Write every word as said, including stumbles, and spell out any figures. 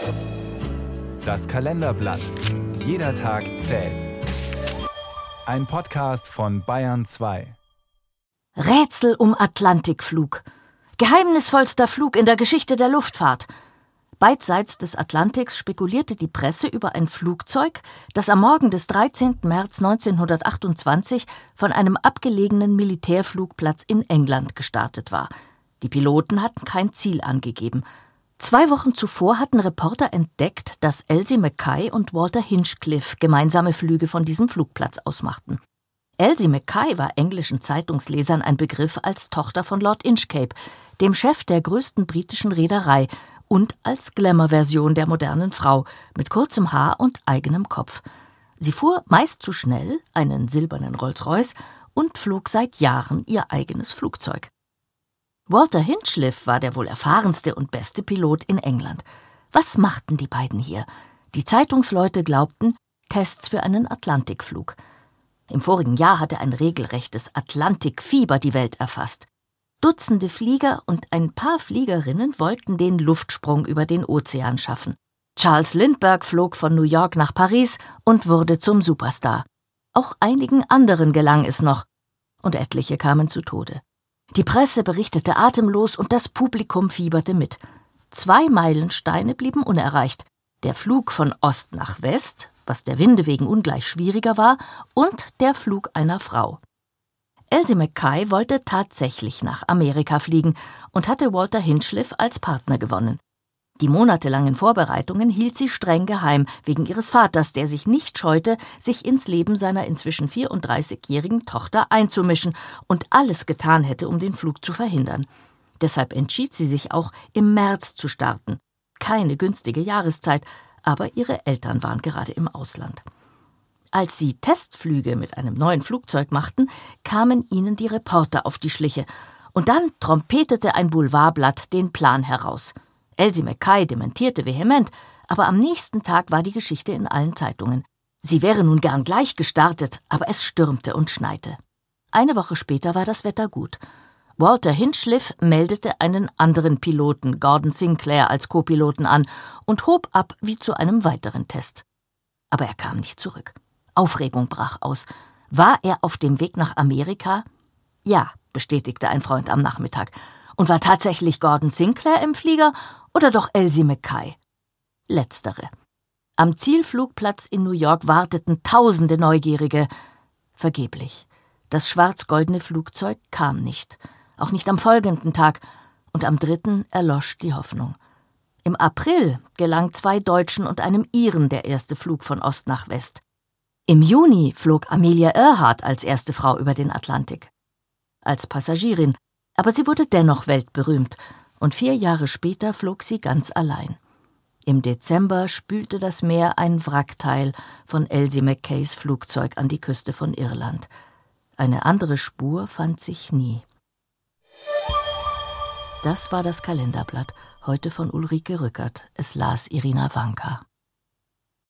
Das Kalenderblatt. Jeder Tag zählt. Ein Podcast von Bayern zwei. Rätsel um Atlantikflug. Geheimnisvollster Flug in der Geschichte der Luftfahrt. Beidseits des Atlantiks spekulierte die Presse über ein Flugzeug, das am Morgen des dreizehnten März neunzehnhundertachtundzwanzig von einem abgelegenen Militärflugplatz in England gestartet war. Die Piloten hatten kein Ziel angegeben. Zwei Wochen zuvor hatten Reporter entdeckt, dass Elsie Mackay und Walter Hinchcliffe gemeinsame Flüge von diesem Flugplatz ausmachten. Elsie Mackay war englischen Zeitungslesern ein Begriff als Tochter von Lord Inchcape, dem Chef der größten britischen Reederei, und als Glamour-Version der modernen Frau, mit kurzem Haar und eigenem Kopf. Sie fuhr meist zu schnell, einen silbernen Rolls-Royce, und flog seit Jahren ihr eigenes Flugzeug. Walter Hinchcliffe war der wohl erfahrenste und beste Pilot in England. Was machten die beiden hier? Die Zeitungsleute glaubten, Tests für einen Atlantikflug. Im vorigen Jahr hatte ein regelrechtes Atlantikfieber die Welt erfasst. Dutzende Flieger und ein paar Fliegerinnen wollten den Luftsprung über den Ozean schaffen. Charles Lindbergh flog von New York nach Paris und wurde zum Superstar. Auch einigen anderen gelang es noch, und etliche kamen zu Tode. Die Presse berichtete atemlos und das Publikum fieberte mit. Zwei Meilensteine blieben unerreicht. Der Flug von Ost nach West, was der Winde wegen ungleich schwieriger war, und der Flug einer Frau. Elsie Mackay wollte tatsächlich nach Amerika fliegen und hatte Walter Hinchcliffe als Partner gewonnen. Die monatelangen Vorbereitungen hielt sie streng geheim, wegen ihres Vaters, der sich nicht scheute, sich ins Leben seiner inzwischen vierunddreißigjährigen Tochter einzumischen und alles getan hätte, um den Flug zu verhindern. Deshalb entschied sie sich auch, im März zu starten. Keine günstige Jahreszeit, aber ihre Eltern waren gerade im Ausland. Als sie Testflüge mit einem neuen Flugzeug machten, kamen ihnen die Reporter auf die Schliche. Und dann trompetete ein Boulevardblatt den Plan heraus. Elsie Mackay dementierte vehement, aber am nächsten Tag war die Geschichte in allen Zeitungen. Sie wäre nun gern gleich gestartet, aber es stürmte und schneite. Eine Woche später war das Wetter gut. Walter Hinchcliffe meldete einen anderen Piloten, Gordon Sinclair, als Co-Piloten an und hob ab wie zu einem weiteren Test. Aber er kam nicht zurück. Aufregung brach aus. War er auf dem Weg nach Amerika? Ja, bestätigte ein Freund am Nachmittag. Und war tatsächlich Gordon Sinclair im Flieger oder doch Elsie Mackay? Letztere. Am Zielflugplatz in New York warteten tausende Neugierige. Vergeblich. Das schwarz-goldene Flugzeug kam nicht. Auch nicht am folgenden Tag. Und am dritten erlosch die Hoffnung. Im April gelang zwei Deutschen und einem Iren der erste Flug von Ost nach West. Im Juni flog Amelia Earhart als erste Frau über den Atlantik. Als Passagierin, aber sie wurde dennoch weltberühmt und vier Jahre später flog sie ganz allein. Im Dezember spülte das Meer ein Wrackteil von Elsie Mackays Flugzeug an die Küste von Irland. Eine andere Spur fand sich nie. Das war das Kalenderblatt, heute von Ulrike Rückert. Es las Irina Wanka.